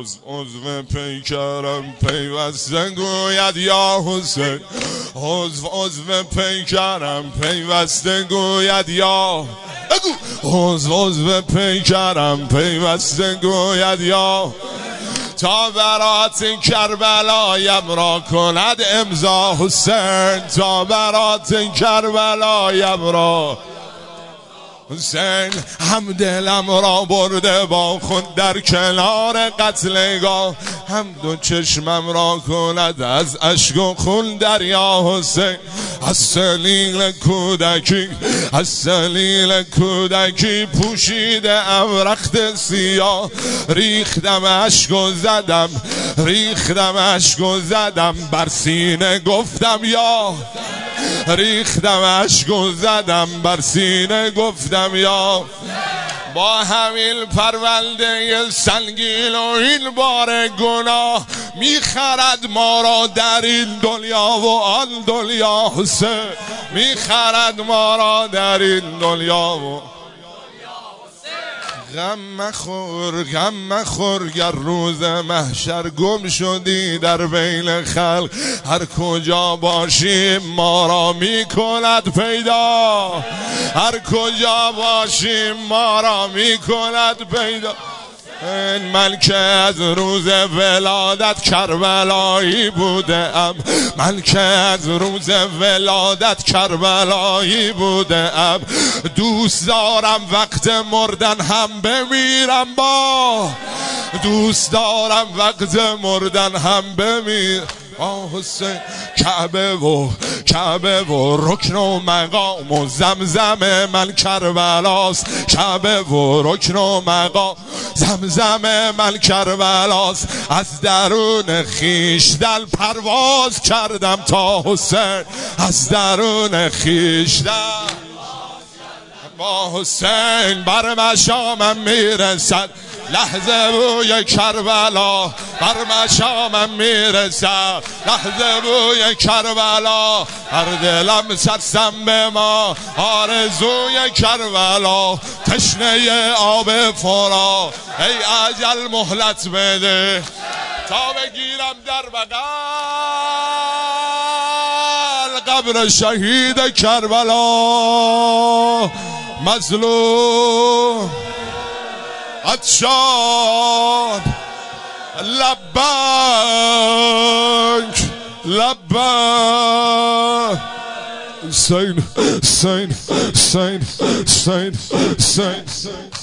عضو پیکرم پیوسته گوید یا حسین، عضو پیکرم پیوسته گوید یا عضو پیکرم پیوسته گوید یا تا برات کربلایم را کند امضا حسین، تا برات کربلایم را حسین، هم دلم را برده با خود در کنار قتلگاه، هم دو چشمم را کند از اشک و خون دریا حسین. از سلیل کودکی، از سلیل کودکی پوشیده ام رخت سیاه، ریختم اشک و زدم، ریختم اشک و زدم بر سینه گفتم یا، ریختم اشک و زدم بر سینه گفتم یا. با همین پرونده سنگین و این بار گناه میخرد ما را در این دنیا و آن دنیا حسین، میخرد ما را در این دنیا و غم مخور، غم مخور گر روز محشر گم شدی در بین خلق، هر کجا باشیم ما را میکند پیدا، هر کجا باشیم ما را میکند پیدا. من که از روز ولادت کربلایی بودم، من که از روز ولادت کربلایی بودم، دوست دارم وقت مردن هم بمیرم با، دوست دارم وقت مردن هم بمیرم حسین. کعبه و رکن و مقام و زمزم من کربلاست، کعبه و رکن و مقام زمزم من کربلاست. از درون خویشتن پرواز کردم تا حسین، از درون خویشتن با حسین بر مشامم میرسد لحظه بوی کربلا، بر مشامم میرسد لحظه بوی کربلا، هر دلم سرسم به ما آرزوی کربلا، تشنه آب فرا ای اجل مهلت بده تا بگیرم در بغل قبر شهید کربلا. مظلوم عطشان لبک لبک حسین حسین حسین حسین حسین